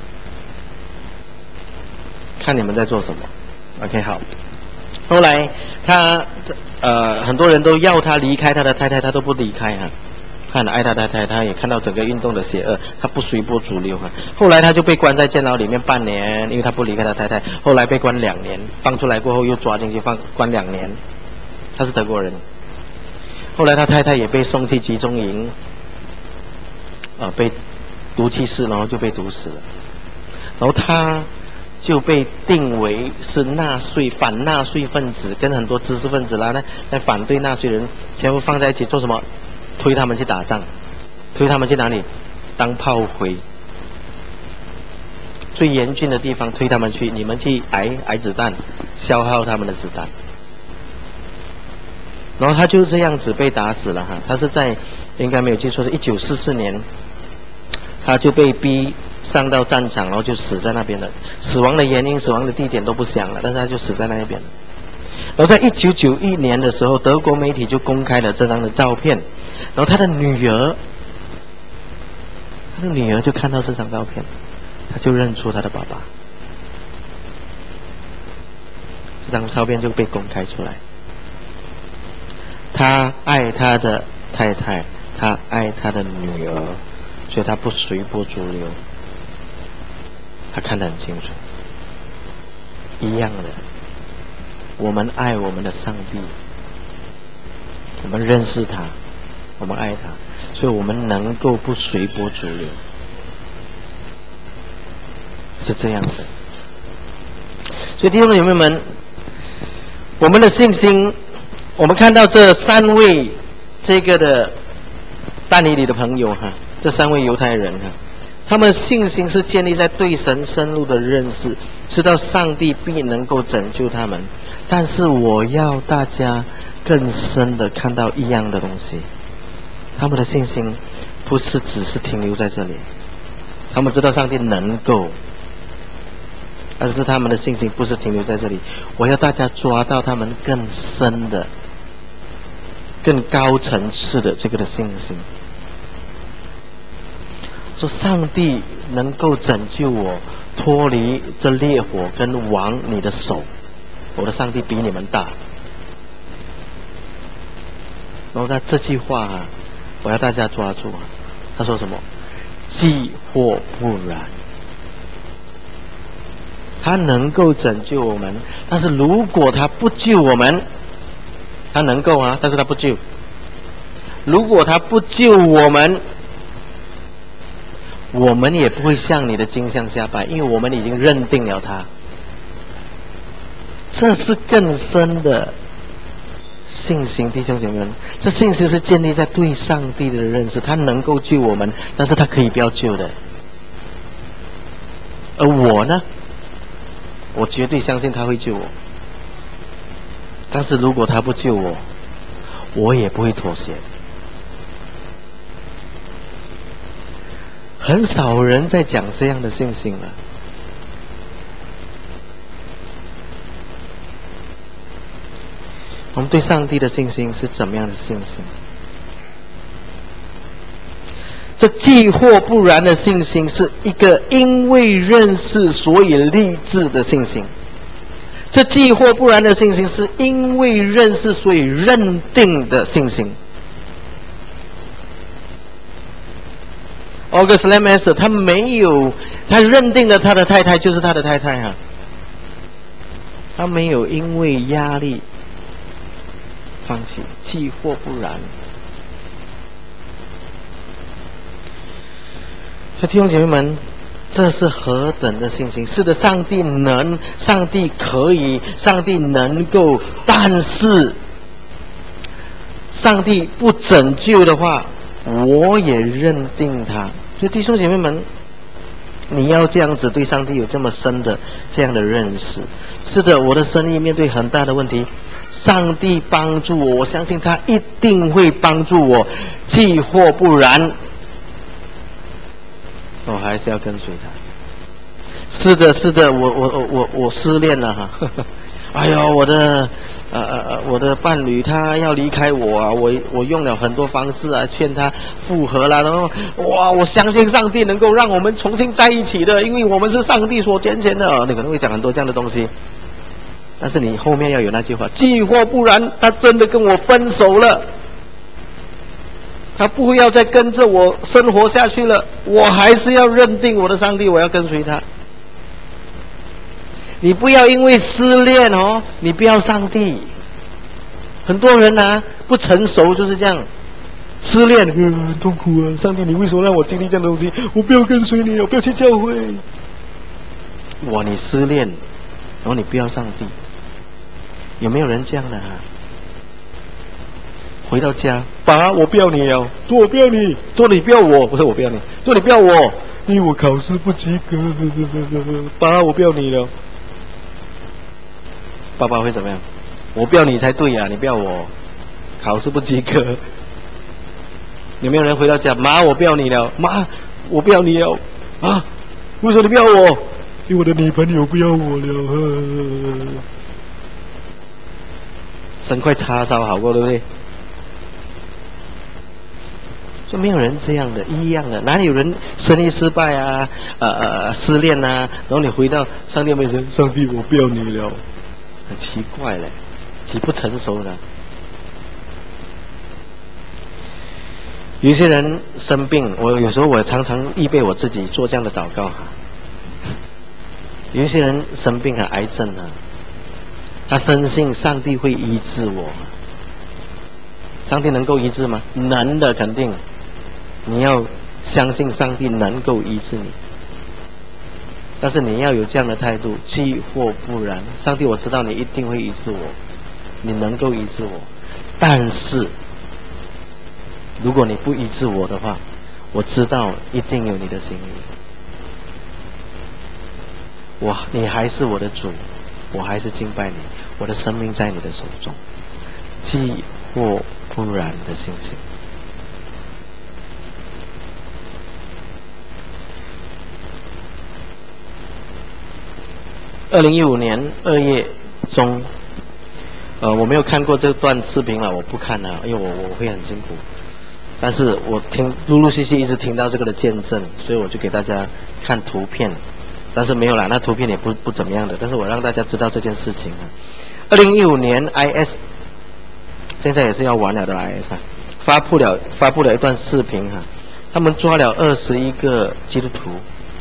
看你们在做什么。OK， 好。后来他呃很多人都要他离开他的太太，他都不离开哈、啊。他很爱他太太，他也看到整个运动的邪恶，他不随波逐流哈。后来他就被关在监牢里面半年，因为他不离开他太太。后来被关两年，放出来过后又抓进去放关两年。他是德国人。后来他太太也被送去集中营，呃，被毒气室，然后就被毒死了。然后他就被定为是纳粹反纳粹分子，跟很多知识分子啦，那那反对纳粹人全部放在一起做什么？推他们去打仗，推他们去哪里？当炮灰。最严峻的地方推他们去，你们去挨挨子弹，消耗他们的子弹。然后他就这样子被打死了哈。他是在应该没有记错是一九四四年，他就被逼上到战场，然后就死在那边了。死亡的原因、死亡的地点都不详了，但是他就死在那边了。然后在一九九一年的时候，德国媒体就公开了这张的照片。然后他的女儿，他的女儿就看到这张照片，他就认出他的爸爸。这张照片就被公开出来。他爱他的太太，他爱他的女儿，所以他不随波逐流。他看得很清楚，一样的，我们爱我们的上帝，我们认识他。我们爱他，所以我们能够不随波逐流，是这样的。所以弟兄姊妹们，我们的信心，我们看到这三位这个的但以理的朋友哈，这三位犹太人哈，他们的信心是建立在对神深入的认识，知道上帝必能够拯救他们。但是我要大家更深的看到一样的东西。他们的信心不是只是停留在这里，他们知道上帝能够，但是他们的信心不是停留在这里。我要大家抓到他们更深的、更高层次的这个的信心，说上帝能够拯救我，脱离这烈火跟王你的手，我的上帝比你们大。然后他这句话啊，我要大家抓住啊！他说什么？既或不然，他能够拯救我们，但是如果他不救我们，他能够啊，但是他不救。如果他不救我们，我们也不会向你的金像下拜，因为我们已经认定了他。这是更深的信心，弟兄姐妹们，这信心是建立在对上帝的认识，他能够救我们，但是他可以不要救的。 而我呢，我绝对相信他会救我。但是如果他不救我，我也不会妥协。很少人在讲这样的信心了。我们对上帝的信心是怎么样的信心？这既或不然的信心是一个因为认识所以立志的信心。这既或不然的信心是因为认识所以认定的信心。August Lemaister 他没有，他认定了他的太太就是他的太太啊，他没有因为压力放弃，既或不然。所以弟兄姐妹们，这是何等的信心！是的，上帝能，上帝可以，上帝能够，但是上帝不拯救的话，我也认定他。所以弟兄姐妹们，你要这样子对上帝有这么深的这样的认识。是的，我的生意面对很大的问题，上帝帮助我，我相信他一定会帮助我，既或不然，我还是要跟随他。是的，是的，我我我我我失恋了哈，呵呵哎呦，我的呃呃我的伴侣他要离开我啊，我我用了很多方式啊，劝他复合啦，然后哇，我相信上帝能够让我们重新在一起的，因为我们是上帝所拣选的。你可能会讲很多这样的东西，但是你后面要有那句话，既或不然，他真的跟我分手了。他不会要再跟着我生活下去了，我还是要认定我的上帝，我要跟随他。你不要因为失恋哦，你不要上帝。很多人啊不成熟就是这样，失恋呃很痛苦啊，上帝你为什么让我经历这样的东西？我不要跟随你，我不要去教会。哇，你失恋，然后你不要上帝，有没有人这样的啊？回到家，爸，我不要你了，说我不要你，说你不要我，不是我不要你，说你不要我，因为我考试不及格，爸，我不要你了。爸爸会怎么样？我不要你才对啊，你不要我，考试不及格。有没有人回到家，妈，我不要你了，妈，我不要你了啊？为什么你不要我？因为我的女朋友不要我了。生块叉烧好过，对不对？就没有人这样的，一样的，哪里有人生意失败啊，呃呃失恋啊，然后你回到上帝面前，上帝我不要你了，很奇怪嘞，极不成熟的。有一些人生病，我有时候我常常预备我自己做这样的祷告哈。有一些人生病啊，癌症啊，他深信上帝会医治我，上帝能够医治吗？能的，肯定。你要相信上帝能够医治你，但是你要有这样的态度，既或不然，上帝我知道你一定会医治我，你能够医治我，但是如果你不医治我的话，我知道一定有你的心意，我你还是我的主，我还是敬拜你，我的生命在你的手中，既或不然的信心。二零一五年二月中，呃，我没有看过这段视频了，我不看了，因为我我会很辛苦。但是我听陆陆续续一直听到这个的见证，所以我就给大家看图片。但是没有啦，那图片也不不怎么样的。但是我让大家知道这件事情啊。二零一五年 I S 现在也是要完了的 I S 啊，发布了发布了一段视频哈、啊，他们抓了二十一个基督徒。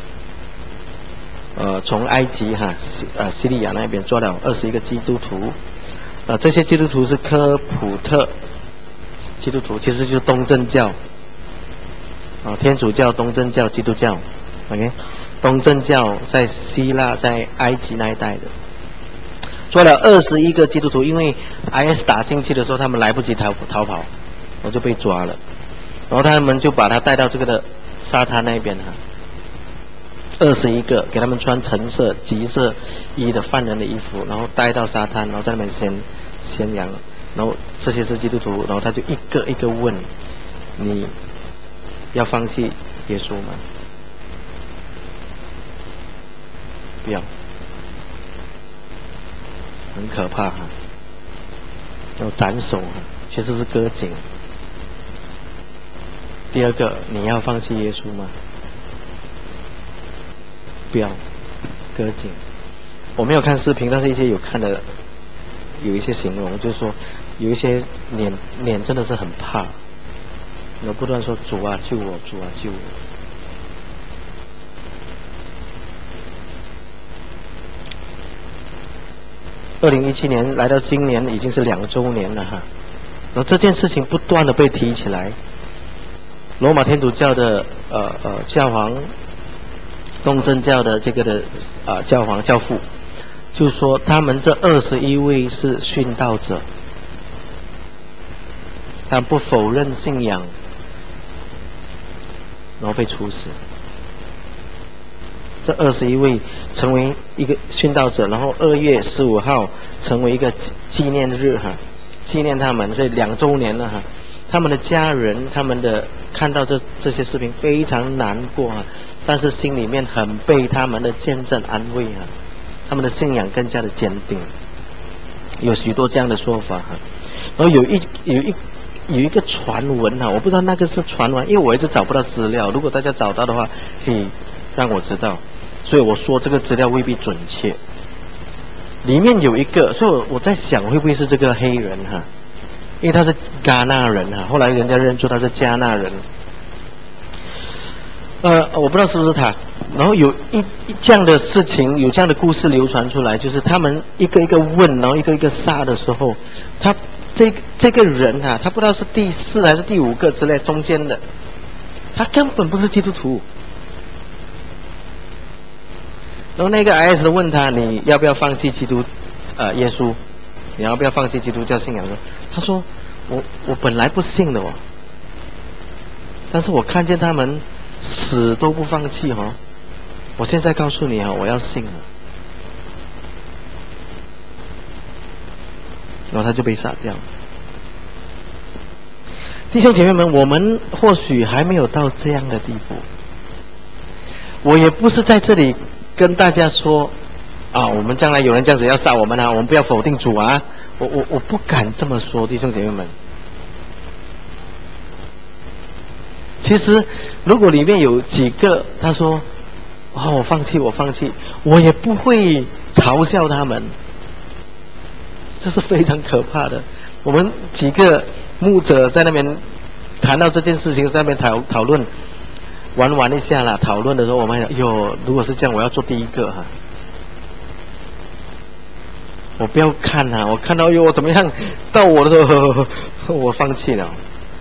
呃，从埃及哈，呃，叙利亚那边抓了二十一个基督徒，呃，这些基督徒是科普特基督徒，其实就是东正教，啊、呃，天主教、东正教、基督教 ，OK， 东正教在希腊、在埃及那一带的，抓了二十一个基督徒，因为 I S 打进去的时候，他们来不及逃逃跑，我就被抓了，然后他们就把他带到这个的沙滩那边哈。 二十一个给他们穿橙色、橘色衣的犯人的衣服，然后带到沙滩，然后在那边宣宣扬，然后这些是基督徒，然后他就一个一个问你要放弃耶稣吗？不要，很可怕哈、啊，要斩首哈、啊，其实是割颈。第二个，你要放弃耶稣吗？不要，割颈。我没有看视频，但是一些有看的，有一些形容，就是说有一些脸脸真的是很怕，然后不断说主啊救我，主啊救我。二零一七年来到今年已经是两周年了哈，然后这件事情不断的被提起来。罗马天主教的呃呃教皇，东正教的这个的啊、呃、教皇教父，就说他们这二十一位是殉道者，他不否认信仰，然后被处死。这二十一位成为一个殉道者，然后二月十五号成为一个纪念日哈，纪念他们，所以两周年了哈。他们的家人，他们的看到这这些视频非常难过啊，但是心里面很被他们的见证安慰啊，他们的信仰更加的坚定。有许多这样的说法哈，然后有一有一有一个传闻哈，我不知道那个是传闻，因为我一直找不到资料，如果大家找到的话，可以让我知道。所以我说这个资料未必准确。里面有一个，所以我在想会不会是这个黑人哈，因为他是戛纳人哈，后来人家认出他是加纳人。呃，我不知道是不是他。然后有一一这样的事情，有这样的故事流传出来，就是他们一个一个问，然后一个一个杀的时候，他这这个人啊，他不知道是第四还是第五个之类中间的，他根本不是基督徒。然后那个 I S 问他，你要不要放弃基督，呃，耶稣？你要不要放弃基督教信仰？他说，我我本来不信的哦，但是我看见他们死都不放弃哦，我现在告诉你啊，我要信了。然后他就被杀掉了。弟兄姐妹们，我们或许还没有到这样的地步。我也不是在这里跟大家说啊，我们将来有人这样子要杀我们啊，我们不要否定主啊。我我我不敢这么说，弟兄姐妹们。其实，如果里面有几个他说啊，我放弃，我放弃，我也不会嘲笑他们。这是非常可怕的。我们几个牧者在那边谈到这件事情，在那边讨讨论。玩玩一下啦，讨论的时候我们想，哟，如果是这样，我要做第一个哈。我不要看啊，我看到哟怎么样，到我的时候，呵呵呵我放弃了。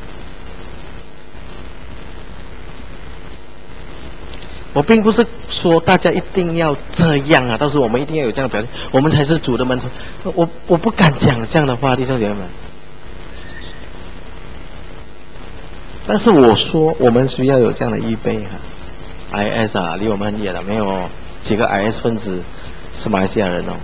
我并不是说大家一定要这样啊，但是我们一定要有这样的表现，我们才是主的门徒。我我不敢讲这样的话，弟兄姐妹们。但是我说，我们需要有这样的预备哈。I S 啊，离我们很远了，没有几个 I S 分子是马来西亚人哦。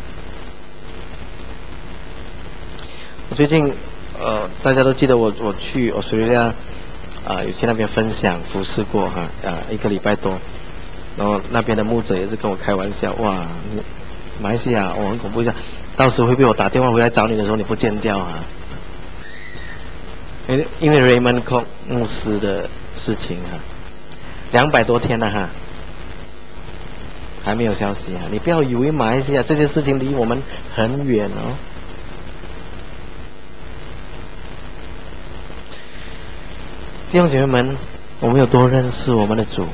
我最近呃，大家都记得我我去澳大利亚啊，有去那边分享服侍过哈啊，一个礼拜多。然后那边的牧者也是跟我开玩笑，哇，马来西亚我、哦、很恐怖一下，到时会被我打电话回来找你的时候你不见掉啊？因为因为 Raymond Kong 牧师的事情哈。两百多天了哈，还没有消息啊！你不要以为马来西亚这些事情离我们很远哦。弟兄姐妹们，我们有多认识我们的主？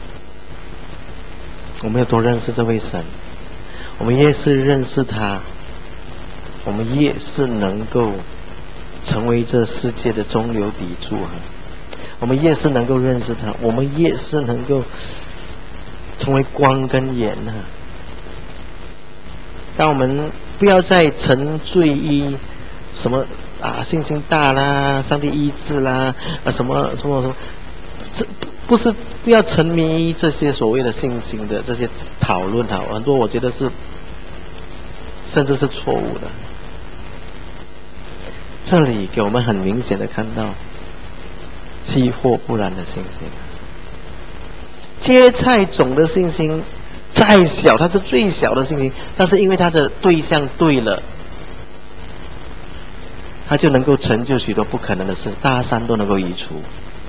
我们有多认识这位神？我们越是认识他，我们越是能够成为这世界的中流砥柱哈。我们越是能够认识他，我们越是能够成为光跟盐啊！让我们不要再沉醉于什么啊信心大啦，上帝医治啦，啊什么什么什么，这不是不要沉迷于这些所谓的信心的这些讨论哈，很多我觉得是甚至是错误的。这里给我们很明显的看到积祸不然的信心。芥菜种的信心再小，它是最小的信心，但是因为它的对象对了，它就能够成就许多不可能的事，大山都能够移除。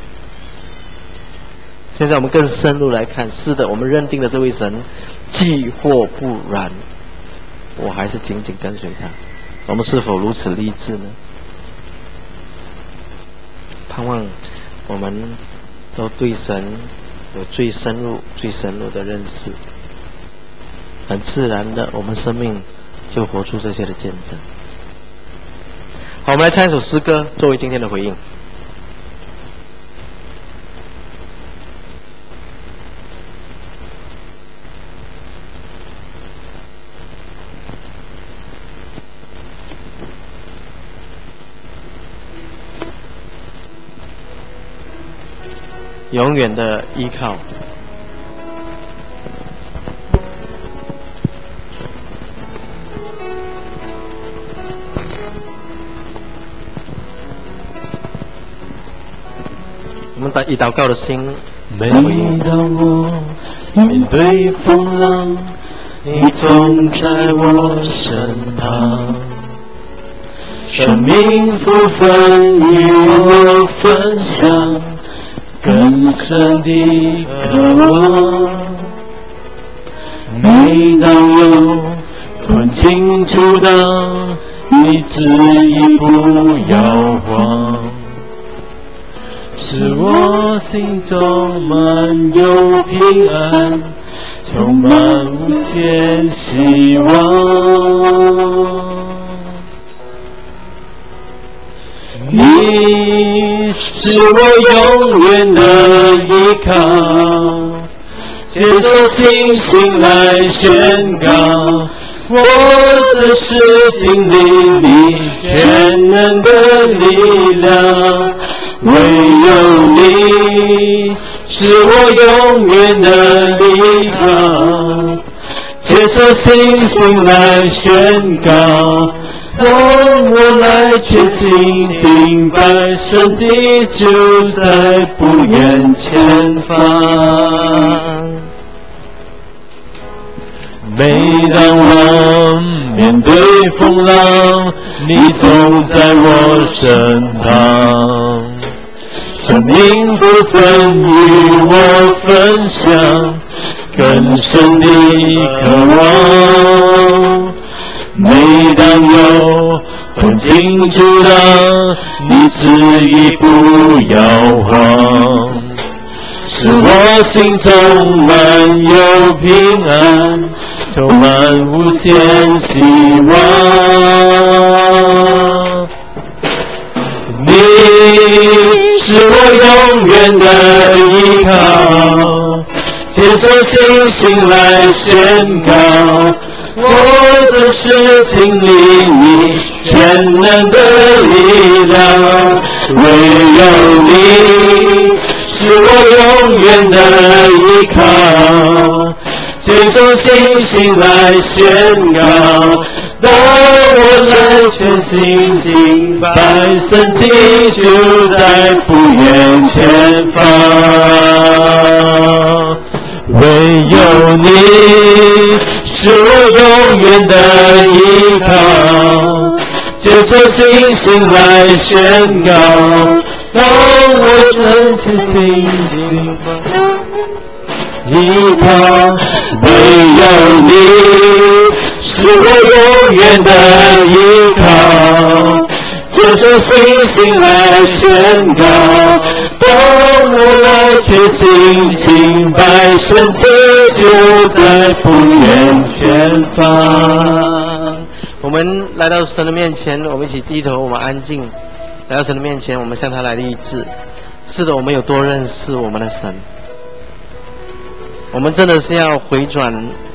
现在我们更深入来看，是的，我们认定了这位神既或不然，我还是紧紧跟随他。我们是否如此立志呢？盼望我们都对神有最深入最深入的认识，很自然的我们生命就活出这些的见证。好，我们来唱一首诗歌作为今天的回应。永远的依靠。我们以祷告的心， 每当我面对风浪，你总在我身旁，生命福分与我分享，更深的渴望。每当有困境阻挡，你执意不摇晃，使我心中满有平安，充满无限希望。你是我永远的依靠，接受信心来宣告，我这是经历你全能的力量，唯有你是我永远的依靠，接受信心来宣告，让我来全心敬拜，神迹就在不远前方。每当我面对风浪，你总在我身旁，生命福分与我分享，更深的渴望。每当有困境阻挡，你执意不摇晃，使我心中满有平安，充满无限希望。你是我永远的依靠，接受信心来宣告，我这是经历你全能的力量，唯有你是我永远的依靠，接受信心来宣告，当我来全心敬拜，神迹就在不远前方，唯有你是我永远的依靠，接受信心来宣告，当我真全心敬拜依靠，唯有你是我永远的依靠，接受信心来宣告，当我来全心敬拜，神迹就在不远前方。 我们来到神的面前，我们一起低头，我们安静。来到神的面前，我们向他来立志。是的，我们有多认识我们的神？我们真的是要回转